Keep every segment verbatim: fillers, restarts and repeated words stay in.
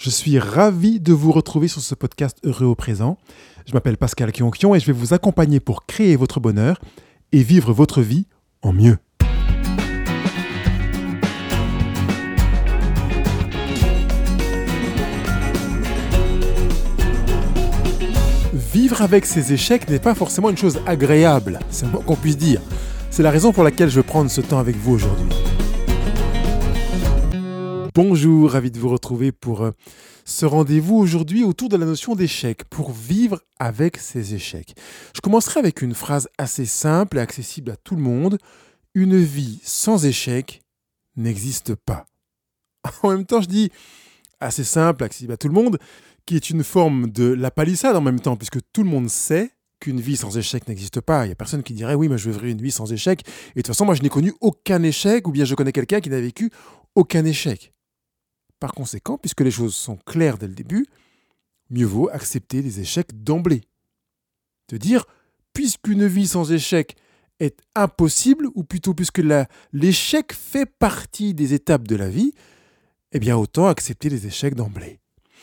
Je suis ravi de vous retrouver sur ce podcast Heureux au présent. Je m'appelle Pascal Kionkion et je vais vous accompagner pour créer votre bonheur et vivre votre vie en mieux. Vivre avec ses échecs n'est pas forcément une chose agréable, c'est le moins qu'on puisse dire. C'est la raison pour laquelle je veux prendre ce temps avec vous aujourd'hui. Bonjour, ravi de vous retrouver pour euh, ce rendez-vous aujourd'hui autour de la notion d'échec, pour vivre avec ses échecs. Je commencerai avec une phrase assez simple et accessible à tout le monde. Une vie sans échec n'existe pas. En même temps, je dis assez simple, accessible à tout le monde, qui est une forme de la palissade en même temps, puisque tout le monde sait qu'une vie sans échec n'existe pas. Il n'y a personne qui dirait « oui, mais je vivrai une vie sans échec ». Et de toute façon, moi, je n'ai connu aucun échec, ou bien je connais quelqu'un qui n'a vécu aucun échec. Par conséquent, puisque les choses sont claires dès le début, mieux vaut accepter les échecs d'emblée. De dire, puisqu'une vie sans échec est impossible, ou plutôt puisque la, l'échec fait partie des étapes de la vie, eh bien autant accepter les échecs d'emblée.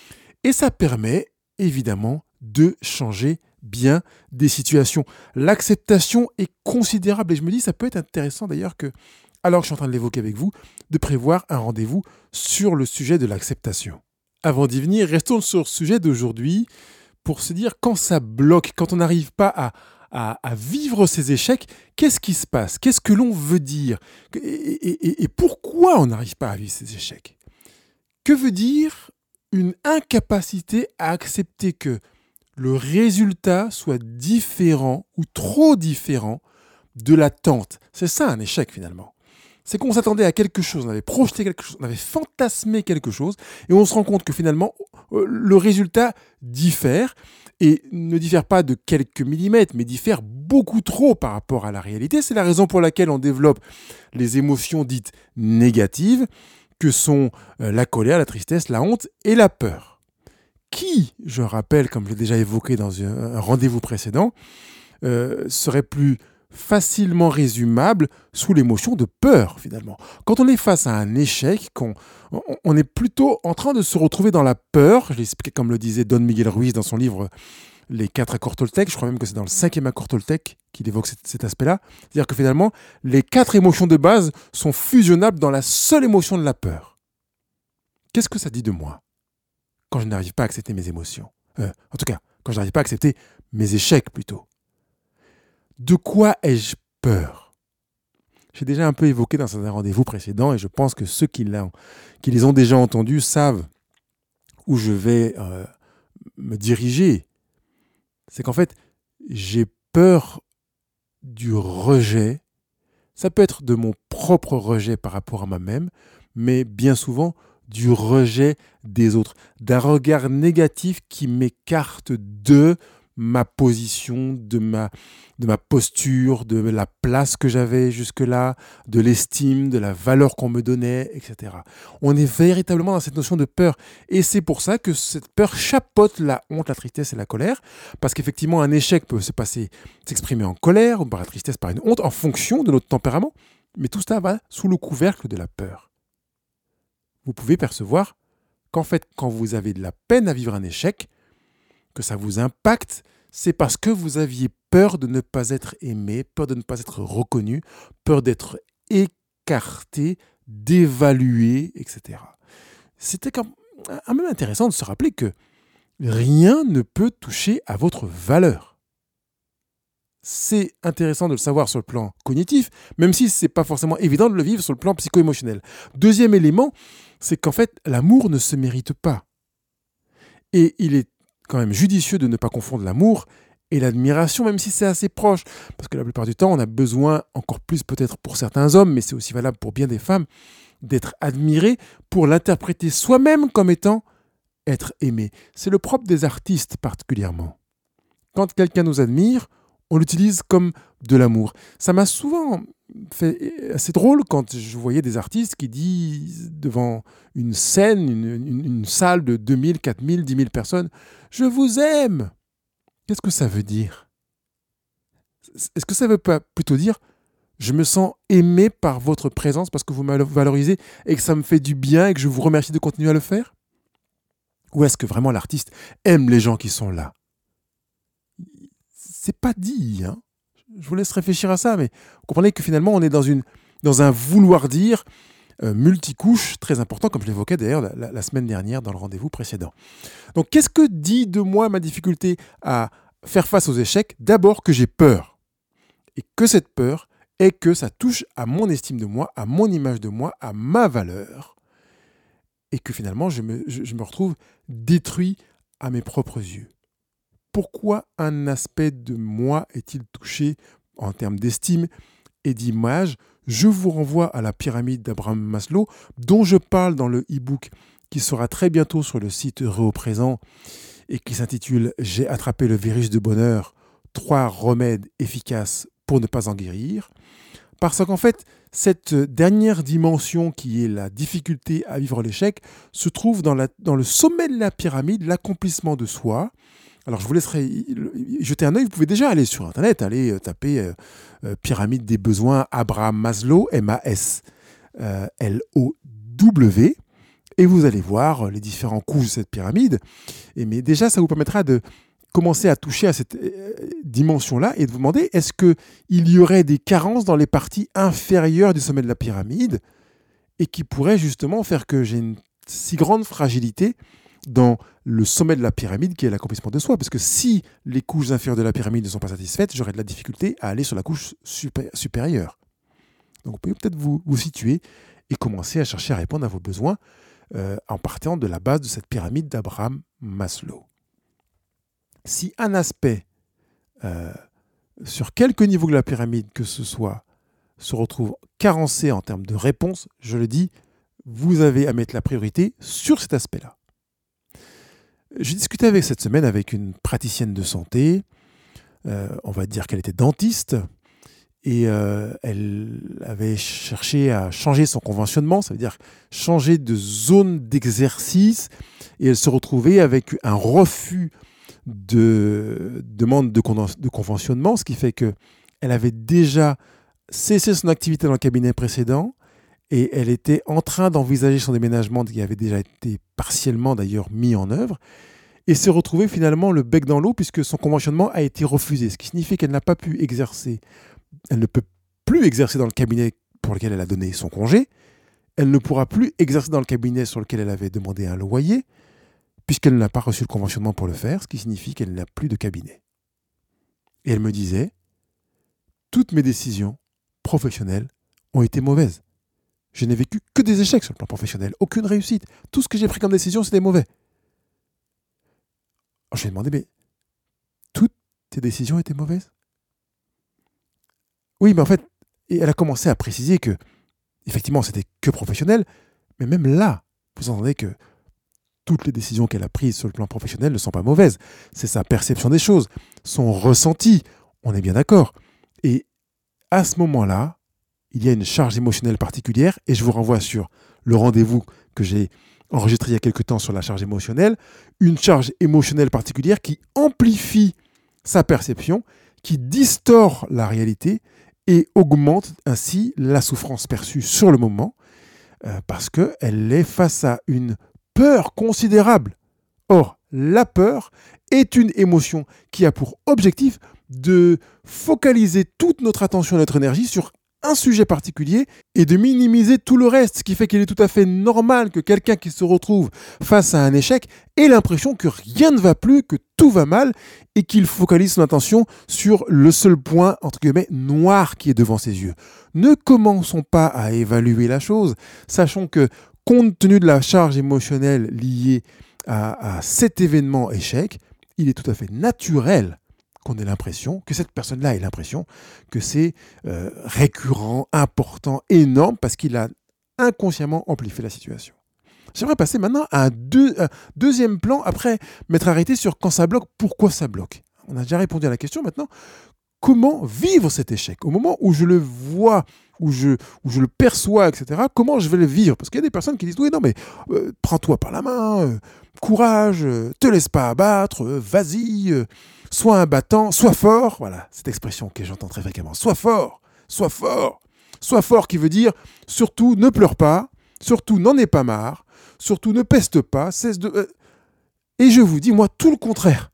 Et ça permet, évidemment, de changer bien des situations. L'acceptation est considérable, et je me dis, ça peut être intéressant d'ailleurs que, alors que je suis en train de l'évoquer avec vous, de prévoir un rendez-vous sur le sujet de l'acceptation. Avant d'y venir, restons sur le sujet d'aujourd'hui pour se dire quand ça bloque, quand on n'arrive pas à, à, à vivre ces échecs, qu'est-ce qui se passe ? Qu'est-ce que l'on veut dire ? et, et, et, et pourquoi on n'arrive pas à vivre ces échecs ? Que veut dire une incapacité à accepter que le résultat soit différent ou trop différent de l'attente ? C'est ça un échec finalement. C'est qu'on s'attendait à quelque chose, on avait projeté quelque chose, on avait fantasmé quelque chose, et on se rend compte que finalement, euh, le résultat diffère, et ne diffère pas de quelques millimètres, mais diffère beaucoup trop par rapport à la réalité. C'est la raison pour laquelle on développe les émotions dites négatives, que sont euh, la colère, la tristesse, la honte et la peur. Qui, je rappelle, comme je l'ai déjà évoqué dans un, un rendez-vous précédent, euh, serait plus facilement résumable sous l'émotion de peur, finalement. Quand on est face à un échec, qu'on, on, on est plutôt en train de se retrouver dans la peur. Je l'explique comme le disait Don Miguel Ruiz dans son livre « Les quatre accords Toltec ». Je crois même que c'est dans le cinquième accord Toltec qu'il évoque cet, cet aspect-là. C'est-à-dire que finalement, les quatre émotions de base sont fusionnables dans la seule émotion de la peur. Qu'est-ce que ça dit de moi quand je n'arrive pas à accepter mes émotions ? euh, En tout cas, quand je n'arrive pas à accepter mes échecs, plutôt. De quoi ai-je peur ? J'ai déjà un peu évoqué dans un rendez-vous précédent et je pense que ceux qui, l'ont, qui les ont déjà entendus savent où je vais euh, me diriger. C'est qu'en fait, j'ai peur du rejet. Ça peut être de mon propre rejet par rapport à moi-même, mais bien souvent du rejet des autres, d'un regard négatif qui m'écarte de ma position, de ma, de ma posture, de la place que j'avais jusque-là, de l'estime, de la valeur qu'on me donnait, et cetera. On est véritablement dans cette notion de peur. Et c'est pour ça que cette peur chapeaute la honte, la tristesse et la colère. Parce qu'effectivement, un échec peut se passer, s'exprimer en colère ou par la tristesse, par une honte, en fonction de notre tempérament. Mais tout cela va sous le couvercle de la peur. Vous pouvez percevoir qu'en fait, quand vous avez de la peine à vivre un échec, que ça vous impacte, c'est parce que vous aviez peur de ne pas être aimé, peur de ne pas être reconnu, peur d'être écarté, d'évaluer, et cetera. C'était quand même intéressant de se rappeler que rien ne peut toucher à votre valeur. C'est intéressant de le savoir sur le plan cognitif, même si ce n'est pas forcément évident de le vivre sur le plan psycho-émotionnel. Deuxième élément, c'est qu'en fait, l'amour ne se mérite pas. Et il est quand même judicieux de ne pas confondre l'amour et l'admiration, même si c'est assez proche. Parce que la plupart du temps, on a besoin, encore plus peut-être pour certains hommes, mais c'est aussi valable pour bien des femmes, d'être admiré pour l'interpréter soi-même comme étant être aimé. C'est le propre des artistes particulièrement. Quand quelqu'un nous admire, on l'utilise comme de l'amour. Ça m'a souvent fait assez drôle quand je voyais des artistes qui disent devant une scène, une, une, une salle de deux mille, quatre mille, dix mille personnes « Je vous aime ». Qu'est-ce que ça veut dire ? Est-ce que ça veut pas plutôt dire « Je me sens aimé par votre présence parce que vous me valorisez et que ça me fait du bien et que je vous remercie de continuer à le faire » ? Ou est-ce que vraiment l'artiste aime les gens qui sont là? C'est pas dit, hein. Je vous laisse réfléchir à ça, mais vous comprenez que finalement, on est dans, une, dans un vouloir dire euh, multicouche, très important, comme je l'évoquais d'ailleurs la, la, la semaine dernière dans le rendez-vous précédent. Donc, qu'est-ce que dit de moi ma difficulté à faire face aux échecs? D'abord que j'ai peur. Et que cette peur est que ça touche à mon estime de moi, à mon image de moi, à ma valeur. Et que finalement, je me, je, je me retrouve détruit à mes propres yeux. Pourquoi un aspect de moi est-il touché en termes d'estime et d'image? Je vous renvoie à la pyramide d'Abraham Maslow, dont je parle dans le e-book qui sera très bientôt sur le site Heureux au présent et qui s'intitule « J'ai attrapé le virus de bonheur, trois remèdes efficaces pour ne pas en guérir ». Parce qu'en fait, cette dernière dimension qui est la difficulté à vivre l'échec se trouve dans, la, dans le sommet de la pyramide, l'accomplissement de soi. Alors, je vous laisserai jeter un œil. Vous pouvez déjà aller sur Internet, aller taper euh, euh, pyramide des besoins Abraham Maslow, M A S L O W, et vous allez voir les différentes couches de cette pyramide. Et, mais déjà, ça vous permettra de commencer à toucher à cette euh, dimension-là et de vous demander, est-ce qu'il y aurait des carences dans les parties inférieures du sommet de la pyramide et qui pourraient justement faire que j'ai une si grande fragilité dans le sommet de la pyramide qui est l'accomplissement de soi. Parce que si les couches inférieures de la pyramide ne sont pas satisfaites, j'aurai de la difficulté à aller sur la couche supé- supérieure. Donc vous pouvez peut-être vous, vous situer et commencer à chercher à répondre à vos besoins euh, en partant de la base de cette pyramide d'Abraham Maslow. Si un aspect, euh, sur quelque niveau de la pyramide que ce soit, se retrouve carencé en termes de réponse, je le dis, vous avez à mettre la priorité sur cet aspect-là. J'ai discuté avec cette semaine avec une praticienne de santé, euh, on va dire qu'elle était dentiste, et euh, elle avait cherché à changer son conventionnement, ça veut dire changer de zone d'exercice, et elle se retrouvait avec un refus de demande de, con- de conventionnement, ce qui fait qu'elle avait déjà cessé son activité dans le cabinet précédent, et elle était en train d'envisager son déménagement qui avait déjà été partiellement d'ailleurs mis en œuvre, et s'est retrouvée finalement le bec dans l'eau puisque son conventionnement a été refusé, ce qui signifie qu'elle n'a pas pu exercer, elle ne peut plus exercer dans le cabinet pour lequel elle a donné son congé, elle ne pourra plus exercer dans le cabinet sur lequel elle avait demandé un loyer, puisqu'elle n'a pas reçu le conventionnement pour le faire, ce qui signifie qu'elle n'a plus de cabinet. Et elle me disait, toutes mes décisions professionnelles ont été mauvaises. Je n'ai vécu que des échecs sur le plan professionnel, aucune réussite. Tout ce que j'ai pris comme décision, c'était mauvais. Alors, je lui ai demandé, mais toutes tes décisions étaient mauvaises? Oui, mais en fait, et elle a commencé à préciser que, effectivement, c'était que professionnel, mais même là, vous entendez que toutes les décisions qu'elle a prises sur le plan professionnel ne sont pas mauvaises. C'est sa perception des choses, son ressenti, on est bien d'accord. Et à ce moment-là, il y a une charge émotionnelle particulière, et je vous renvoie sur le rendez-vous que j'ai enregistré il y a quelque temps sur la charge émotionnelle, une charge émotionnelle particulière qui amplifie sa perception, qui distord la réalité et augmente ainsi la souffrance perçue sur le moment, euh, parce qu'elle est face à une peur considérable. Or, la peur est une émotion qui a pour objectif de focaliser toute notre attention et notre énergie sur un sujet particulier et de minimiser tout le reste, ce qui fait qu'il est tout à fait normal que quelqu'un qui se retrouve face à un échec ait l'impression que rien ne va plus, que tout va mal et qu'il focalise son attention sur le seul point, entre guillemets, noir qui est devant ses yeux. Ne commençons pas à évaluer la chose, sachant que compte tenu de la charge émotionnelle liée à, à cet événement échec, il est tout à fait naturel qu'on ait l'impression, que cette personne-là ait l'impression que c'est euh, récurrent, important, énorme, parce qu'il a inconsciemment amplifié la situation. J'aimerais passer maintenant à un, deux, un deuxième plan, après m'être arrêté sur quand ça bloque, pourquoi ça bloque. On a déjà répondu à la question maintenant. Comment vivre cet échec? Au moment où je le vois, où je, où je le perçois, et cetera, comment je vais le vivre? Parce qu'il y a des personnes qui disent, oui, non, mais euh, prends-toi par la main, euh, courage, euh, te laisse pas abattre, euh, vas-y, euh, sois un battant, sois fort. Voilà, cette expression que j'entends très fréquemment. Sois fort, sois fort. Sois fort qui veut dire, surtout ne pleure pas, surtout n'en aie pas marre, surtout ne peste pas, cesse de... Euh, Et je vous dis, moi, tout le contraire.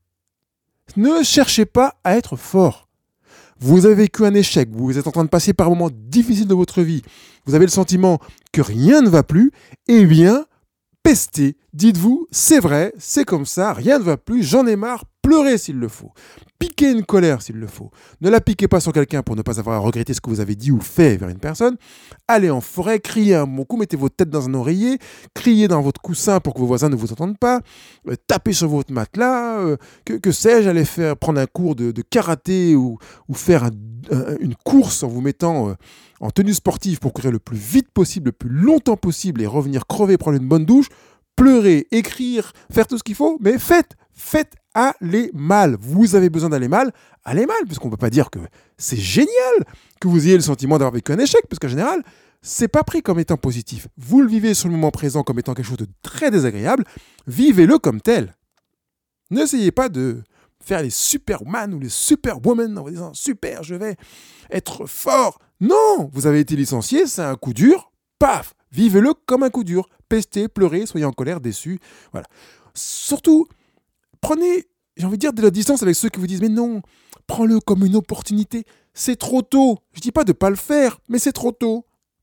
Ne cherchez pas à être fort. Vous avez vécu un échec, vous êtes en train de passer par un moment difficile de votre vie, vous avez le sentiment que rien ne va plus, eh bien, pestez, dites-vous, c'est vrai, c'est comme ça, rien ne va plus, j'en ai marre, pleurez s'il le faut. Piquez une colère s'il le faut. Ne la piquez pas sur quelqu'un pour ne pas avoir à regretter ce que vous avez dit ou fait vers une personne. Allez en forêt, criez un bon coup, mettez votre tête dans un oreiller, criez dans votre coussin pour que vos voisins ne vous entendent pas, euh, tapez sur votre matelas, euh, que, que sais-je, allez faire, prendre un cours de, de karaté ou, ou faire un, un, une course en vous mettant euh, en tenue sportive pour courir le plus vite possible, le plus longtemps possible et revenir crever, prendre une bonne douche, pleurer, écrire, faire tout ce qu'il faut, mais faites, faites aller mal. Vous avez besoin d'aller mal, allez mal, parce qu'on ne peut pas dire que c'est génial que vous ayez le sentiment d'avoir vécu un échec, parce qu'en général, c'est pas pris comme étant positif. Vous le vivez sur le moment présent comme étant quelque chose de très désagréable, vivez-le comme tel. N'essayez pas de faire les superman ou les superwoman en vous disant « super, je vais être fort ». Non, vous avez été licencié, c'est un coup dur, paf, vivez-le comme un coup dur. Pestez, pleurez, soyez en colère, déçus. Voilà. Surtout, prenez, j'ai envie de dire, de la distance avec ceux qui vous disent « mais non, prends-le comme une opportunité, c'est trop tôt ». Je ne dis pas de ne pas le faire, mais c'est trop tôt.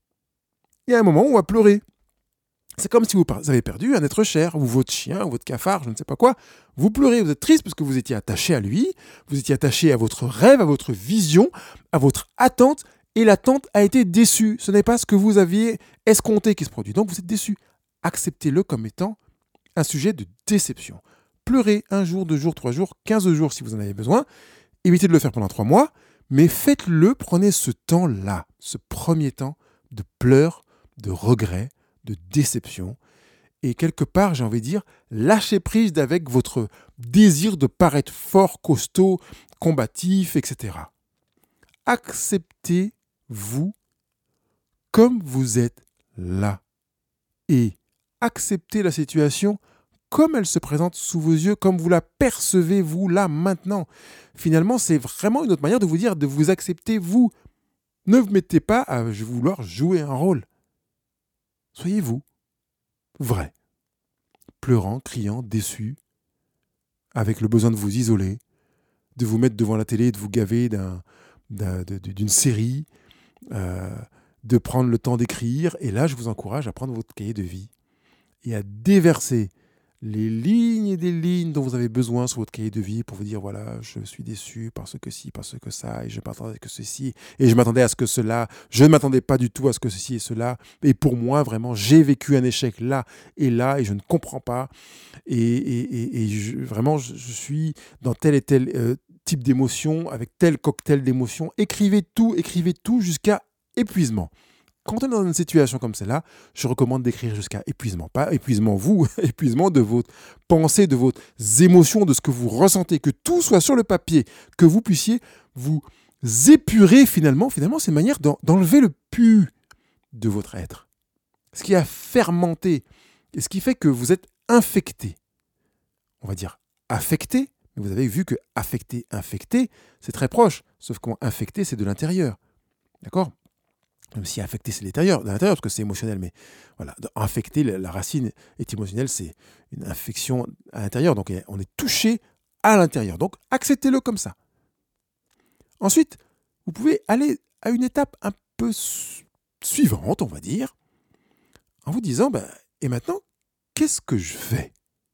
Il y a un moment où on va pleurer. C'est comme si vous avez perdu un être cher, ou votre chien, ou votre cafard, je ne sais pas quoi. Vous pleurez, vous êtes triste parce que vous étiez attaché à lui, vous étiez attaché à votre rêve, à votre vision, à votre attente, et l'attente a été déçue. Ce n'est pas ce que vous aviez escompté qui se produit. Donc vous êtes déçu. Acceptez-le comme étant un sujet de déception. Pleurez un jour, deux jours, trois jours, quinze jours si vous en avez besoin. Évitez de le faire pendant trois mois, mais faites-le, prenez ce temps-là, ce premier temps de pleurs, de regrets, de déception. Et quelque part, j'ai envie de dire, lâchez prise avec votre désir de paraître fort, costaud, combatif, et cetera. Acceptez-vous comme vous êtes là. Et acceptez la situation comme elle se présente sous vos yeux, comme vous la percevez, vous, là, maintenant. Finalement, c'est vraiment une autre manière de vous dire, de vous accepter, vous. Ne vous mettez pas à vouloir jouer un rôle. Soyez vous, vrai, pleurant, criant, déçu, avec le besoin de vous isoler, de vous mettre devant la télé, de vous gaver d'un, d'un, de- d'une série, euh, de prendre le temps d'écrire. Et là, je vous encourage à prendre votre cahier de vie et à déverser les lignes et des lignes dont vous avez besoin sur votre cahier de vie pour vous dire, voilà, je suis déçu parce que ci, parce que ça, et je m'attendais que ceci, et je m'attendais à ce que cela, je ne m'attendais pas du tout à ce que ceci et cela, et pour moi, vraiment, j'ai vécu un échec là et là, et je ne comprends pas, et, et, et, et je- vraiment, je, je suis dans tel et tel euh, type d'émotion, avec tel cocktail d'émotions. Écrivez tout, écrivez tout jusqu'à épuisement. Quand on est dans une situation comme celle-là, je recommande d'écrire jusqu'à épuisement. Pas épuisement vous, épuisement de vos pensées, de vos émotions, de ce que vous ressentez. Que tout soit sur le papier, que vous puissiez vous épurer finalement. Finalement, c'est une manière d'en- d'enlever le pu de votre être. Ce qui a fermenté et ce qui fait que vous êtes infecté. On va dire affecté, mais vous avez vu que affecté, infecté, c'est très proche. Sauf qu'infecté, c'est de l'intérieur. D'accord ? Même si affecté, c'est l'intérieur, de l'intérieur, parce que c'est émotionnel. Mais voilà, infecté, la la racine étymologienne, c'est une infection à l'intérieur. Donc, on est touché à l'intérieur. Donc, acceptez-le comme ça. Ensuite, vous pouvez aller à une étape un peu su- suivante, on va dire, en vous disant, ben, et maintenant, qu'est-ce que je fais ?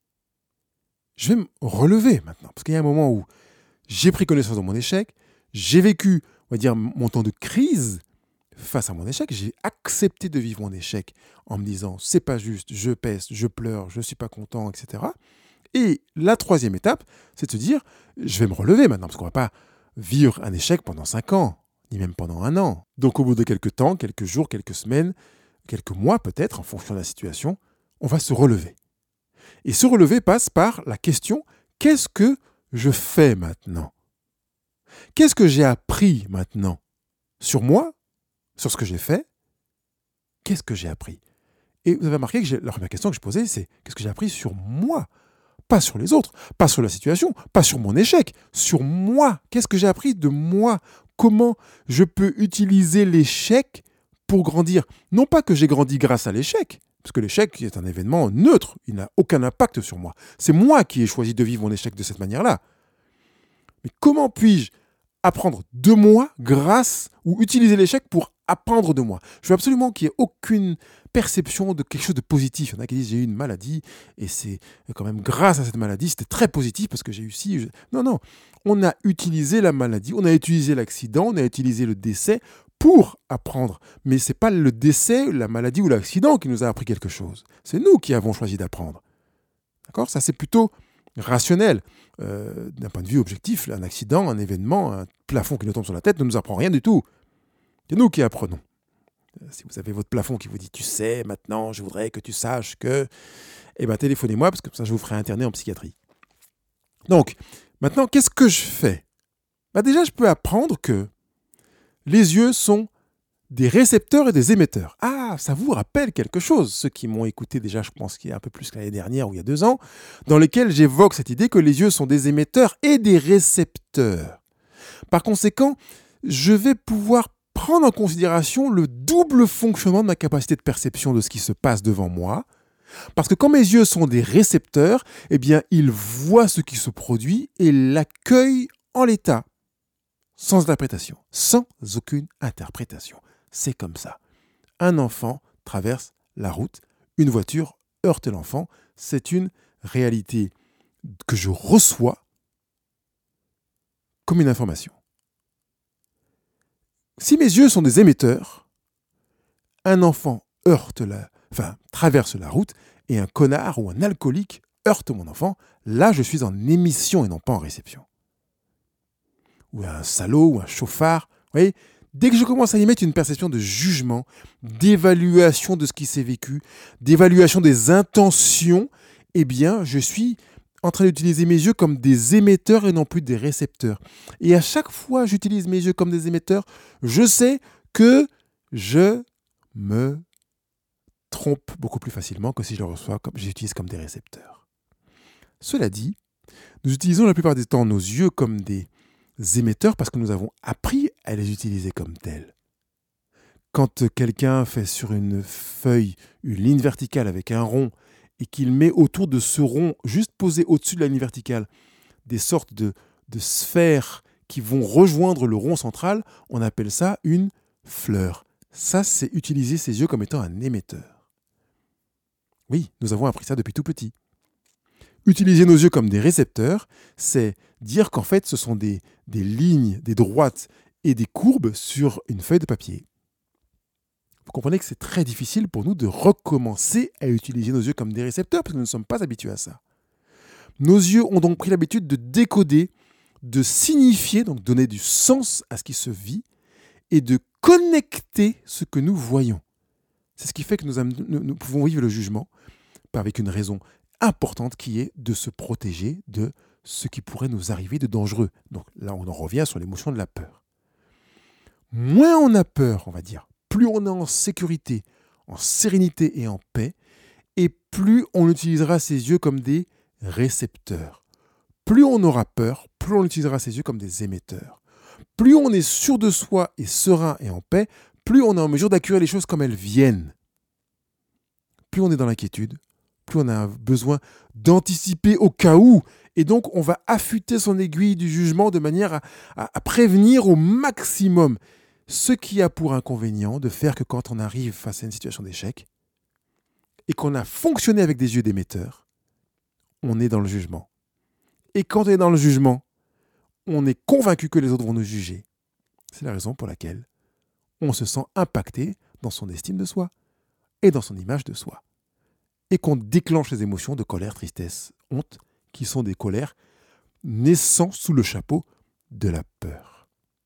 Je vais me relever maintenant. Parce qu'il y a un moment où j'ai pris connaissance de mon échec, j'ai vécu, on va dire, mon temps de crise face à mon échec, j'ai accepté de vivre mon échec en me disant c'est pas juste, je peste, je pleure, je suis pas content, et cetera. Et la troisième étape, c'est de se dire je vais me relever maintenant, parce qu'on va pas vivre un échec pendant cinq ans, ni même pendant un an. Donc au bout de quelques temps, quelques jours, quelques semaines, quelques mois peut-être, en fonction de la situation, on va se relever. Et se relever passe par la question qu'est-ce que je fais maintenant ? Qu'est-ce que j'ai appris maintenant sur moi ? Sur ce que j'ai fait, qu'est-ce que j'ai appris ? Et vous avez remarqué que j'ai- la première question que je posais, c'est qu'est-ce que j'ai appris sur moi ? Pas sur les autres, pas sur la situation, pas sur mon échec, sur moi. Qu'est-ce que j'ai appris de moi ? Comment je peux utiliser l'échec pour grandir ? Non pas que j'ai grandi grâce à l'échec, Parce que l'échec est un événement neutre, il n'a aucun impact sur moi. C'est moi qui ai choisi de vivre mon échec de cette manière-là. Mais comment puis-je apprendre de moi grâce ou utiliser l'échec pour apprendre de moi? Je veux absolument qu'il n'y ait aucune perception de quelque chose de positif. Il y en a qui disent j'ai eu une maladie et c'est quand même grâce à cette maladie, c'était très positif parce que j'ai eu ci. Je... Non, non. On a utilisé la maladie, on a utilisé l'accident, on a utilisé le décès pour apprendre. Mais ce n'est pas le décès, la maladie ou l'accident qui nous a appris quelque chose. C'est nous qui avons choisi d'apprendre. D'accord? Ça, c'est plutôt rationnel. Euh, d'un point de vue objectif, un accident, un événement, un plafond qui nous tombe sur la tête ne nous apprend rien du tout. C'est nous qui apprenons. Euh, si vous avez votre plafond qui vous dit « tu sais, maintenant, je voudrais que tu saches que… » Eh bien, téléphonez-moi, parce que comme ça, je vous ferai interner en psychiatrie. Donc, maintenant, qu'est-ce que je fais? Bah, déjà, je peux apprendre que les yeux sont des récepteurs et des émetteurs. Ah, ça vous rappelle quelque chose, ceux qui m'ont écouté déjà, je pense qu'il y a un peu plus que l'année dernière ou il y a deux ans, dans lesquels j'évoque cette idée que les yeux sont des émetteurs et des récepteurs. Par conséquent, je vais pouvoir prendre en considération le double fonctionnement de ma capacité de perception de ce qui se passe devant moi, parce que quand mes yeux sont des récepteurs, eh bien, ils voient ce qui se produit et l'accueillent en l'état, sans interprétation, sans aucune interprétation. C'est comme ça. Un enfant traverse la route, une voiture heurte l'enfant. C'est une réalité que je reçois comme une information. Si mes yeux sont des émetteurs, un enfant heurte la, enfin, traverse la route et un connard ou un alcoolique heurte mon enfant, là je suis en émission et non pas en réception. Ou un salaud ou un chauffard, vous voyez. Dès que je commence à y mettre une perception de jugement, d'évaluation de ce qui s'est vécu, d'évaluation des intentions, eh bien, je suis en train d'utiliser mes yeux comme des émetteurs et non plus des récepteurs. Et à chaque fois que j'utilise mes yeux comme des émetteurs, je sais que je me trompe beaucoup plus facilement que si je le reçois comme j'utilise comme des récepteurs. Cela dit, nous utilisons la plupart du temps nos yeux comme des émetteurs parce que nous avons appris à les utiliser comme tels. Quand quelqu'un fait sur une feuille une ligne verticale avec un rond et qu'il met autour de ce rond, juste posé au-dessus de la ligne verticale, des sortes de, de sphères qui vont rejoindre le rond central, on appelle ça une fleur. Ça, c'est utiliser ses yeux comme étant un émetteur. Oui, nous avons appris ça depuis tout petit. Utiliser nos yeux comme des récepteurs, c'est dire qu'en fait, ce sont des, des lignes, des droites et des courbes sur une feuille de papier. Vous comprenez que c'est très difficile pour nous de recommencer à utiliser nos yeux comme des récepteurs parce que nous ne sommes pas habitués à ça. Nos yeux ont donc pris l'habitude de décoder, de signifier, donc donner du sens à ce qui se vit et de connecter ce que nous voyons. C'est ce qui fait que nous, nous, nous pouvons vivre le jugement avec une raison importante qui est de se protéger de ce qui pourrait nous arriver de dangereux. Donc là, on en revient sur l'émotion de la peur. Moins on a peur, on va dire, plus on est en sécurité, en sérénité et en paix, et plus on utilisera ses yeux comme des récepteurs. Plus on aura peur, plus on utilisera ses yeux comme des émetteurs. Plus on est sûr de soi et serein et en paix, plus on est en mesure d'accueillir les choses comme elles viennent. Plus on est dans l'inquiétude, plus on a besoin d'anticiper au cas où. Et donc, on va affûter son aiguille du jugement de manière à, à, à prévenir au maximum. Ce qui a pour inconvénient de faire que quand on arrive face à une situation d'échec et qu'on a fonctionné avec des yeux d'émetteur, on est dans le jugement. Et quand on est dans le jugement, on est convaincu que les autres vont nous juger. C'est la raison pour laquelle on se sent impacté dans son estime de soi et dans son image de soi. Et qu'on déclenche les émotions de colère, tristesse, honte, qui sont des colères naissant sous le chapeau de la peur.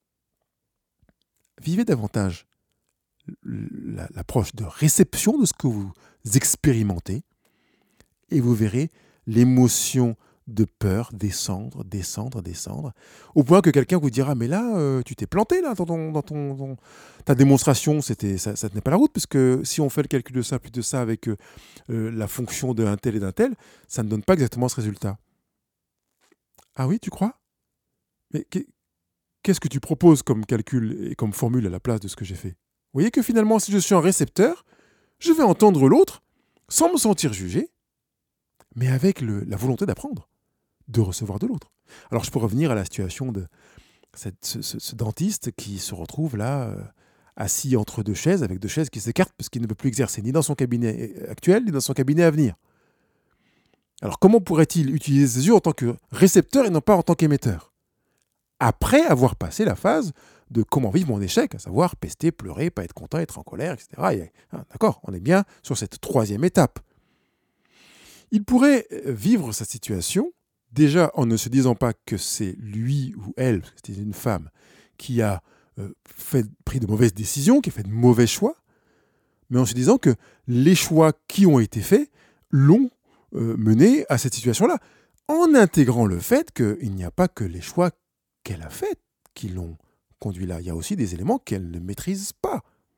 Vivez davantage l'approche de réception de ce que vous expérimentez et vous verrez l'émotion de peur descendre, descendre, descendre, au point que quelqu'un vous dira « mais là, euh, tu t'es planté là, dans, ton, dans ton, ton, ta démonstration, c'était, ça ne tenait pas la route, parce que si on fait le calcul de ça, plus de ça avec euh, la fonction d'un tel et d'un tel, ça ne donne pas exactement ce résultat. » Ah oui, tu crois? Mais qu'est-ce que tu proposes comme calcul et comme formule à la place de ce que j'ai fait? Vous voyez que finalement, si je suis un récepteur, je vais entendre l'autre, sans me sentir jugé, mais avec le, la volonté d'apprendre, de recevoir de l'autre. Alors je peux revenir à la situation de cette, ce, ce, ce dentiste qui se retrouve là, euh, assis entre deux chaises, avec deux chaises qui s'écartent parce qu'il ne peut plus exercer ni dans son cabinet actuel, ni dans son cabinet à venir. Alors comment pourrait-il utiliser ses yeux en tant que récepteur et non pas en tant qu'émetteur ? Après avoir passé la phase de comment vivre mon échec, à savoir pester, pleurer, pas être content, être en colère, et cetera. Et, ah, d'accord, on est bien sur cette troisième étape. Il pourrait vivre sa situation, déjà en ne se disant pas que c'est lui ou elle, parce que c'était une femme, qui a euh, fait, pris de mauvaises décisions, qui a fait de mauvais choix, mais en se disant que les choix qui ont été faits l'ont euh, mené à cette situation-là, en intégrant le fait qu'il n'y a pas que les choix qu'elle a faits qui l'ont conduit là. Il y a aussi des éléments qu'elle ne maîtrise pas.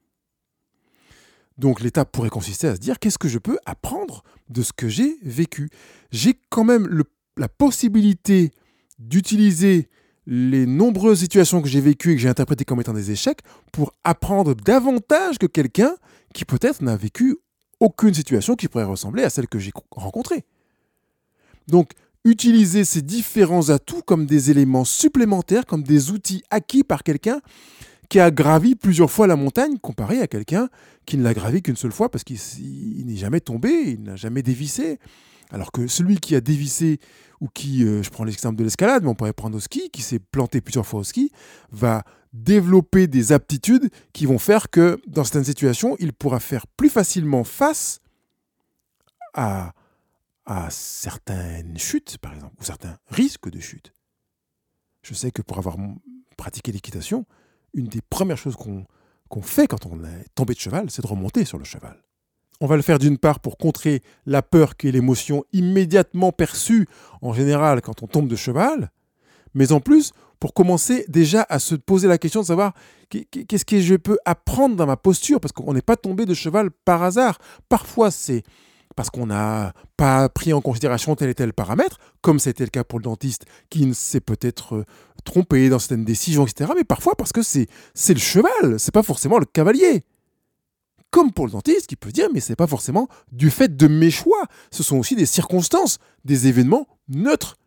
Donc l'étape pourrait consister à se dire qu'est-ce que je peux apprendre de ce que j'ai vécu. J'ai quand même le, la possibilité d'utiliser les nombreuses situations que j'ai vécues et que j'ai interprétées comme étant des échecs pour apprendre davantage que quelqu'un qui peut-être n'a vécu aucune situation qui pourrait ressembler à celle que j'ai rencontrée. Donc utiliser ces différents atouts comme des éléments supplémentaires, comme des outils acquis par quelqu'un qui a gravi plusieurs fois la montagne, comparé à quelqu'un qui ne l'a gravi qu'une seule fois parce qu'il il n'est jamais tombé, il n'a jamais dévissé. Alors que celui qui a dévissé, ou qui, euh, je prends l'exemple de l'escalade, mais on pourrait prendre au ski, qui s'est planté plusieurs fois au ski, va développer des aptitudes qui vont faire que, dans certaines situations, il pourra faire plus facilement face à, à certaines chutes, par exemple, ou certains risques de chute. Je sais que pour avoir pratiqué l'équitation, une des premières choses qu'on, qu'on fait quand on est tombé de cheval, c'est de remonter sur le cheval. On va le faire d'une part pour contrer la peur qui est l'émotion immédiatement perçue, en général, quand on tombe de cheval, mais en plus, pour commencer déjà à se poser la question de savoir qu'est-ce que je peux apprendre dans ma posture, parce qu'on n'est pas tombé de cheval par hasard. Parfois, c'est parce qu'on n'a pas pris en considération tel et tel paramètre, comme c'était le cas pour le dentiste, qui s'est peut-être trompé dans certaines décisions, et cetera. Mais parfois parce que c'est, c'est le cheval, c'est pas forcément le cavalier. Comme pour le dentiste, qui peut dire, mais c'est pas forcément du fait de mes choix. Ce sont aussi des circonstances, des événements neutres.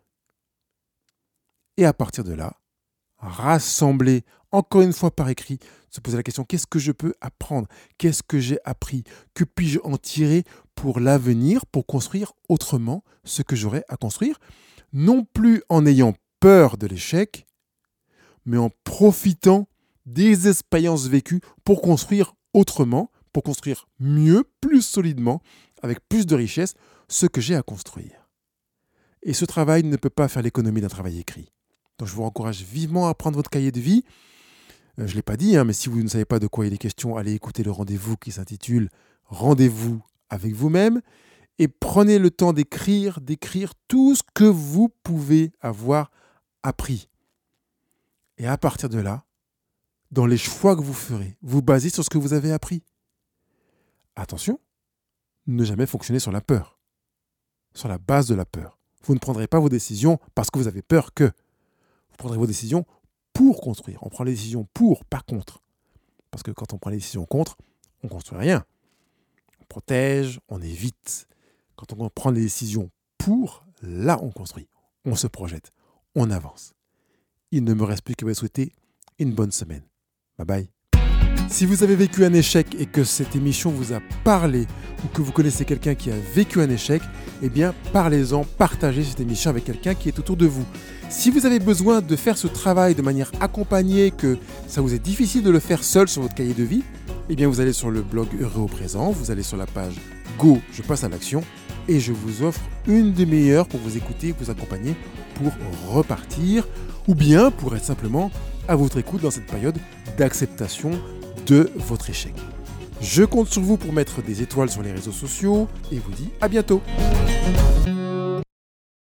Et à partir de là, rassembler, encore une fois par écrit, se poser la question, qu'est-ce que je peux apprendre ? Qu'est-ce que j'ai appris ? Que puis-je en tirer pour l'avenir, pour construire autrement ce que j'aurai à construire ? Non plus en ayant peur de l'échec, mais en profitant des expériences vécues pour construire autrement, pour construire mieux, plus solidement, avec plus de richesse, ce que j'ai à construire. Et ce travail ne peut pas faire l'économie d'un travail écrit. Donc je vous encourage vivement à prendre votre cahier de vie. Euh, je ne l'ai pas dit, hein, mais si vous ne savez pas de quoi il est question, allez écouter le rendez-vous qui s'intitule « Rendez-vous avec vous-même » et prenez le temps d'écrire, d'écrire tout ce que vous pouvez avoir appris. Et à partir de là, dans les choix que vous ferez, vous basez sur ce que vous avez appris. Attention, ne jamais fonctionner sur la peur, sur la base de la peur. Vous ne prendrez pas vos décisions parce que vous avez peur que. Vous prendrez vos décisions pour construire. On prend les décisions pour, pas contre. Parce que quand on prend les décisions contre, on ne construit rien. On protège, on évite. Quand on prend les décisions pour, là on construit. On se projette, on avance. Il ne me reste plus qu'à vous souhaiter une bonne semaine. Bye bye. Si vous avez vécu un échec et que cette émission vous a parlé ou que vous connaissez quelqu'un qui a vécu un échec, eh bien parlez-en, partagez cette émission avec quelqu'un qui est autour de vous. Si vous avez besoin de faire ce travail de manière accompagnée, que ça vous est difficile de le faire seul sur votre cahier de vie, eh bien vous allez sur le blog Heureux au présent, vous allez sur la page Go, je passe à l'action et je vous offre une demi-heure pour vous écouter, vous accompagner pour repartir ou bien pour être simplement à votre écoute dans cette période d'acceptation de votre échec. Je compte sur vous pour mettre des étoiles sur les réseaux sociaux et vous dis à bientôt.